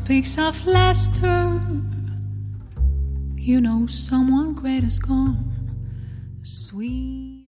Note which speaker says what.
Speaker 1: speaks of laughter, you know someone great is gone. Sweet.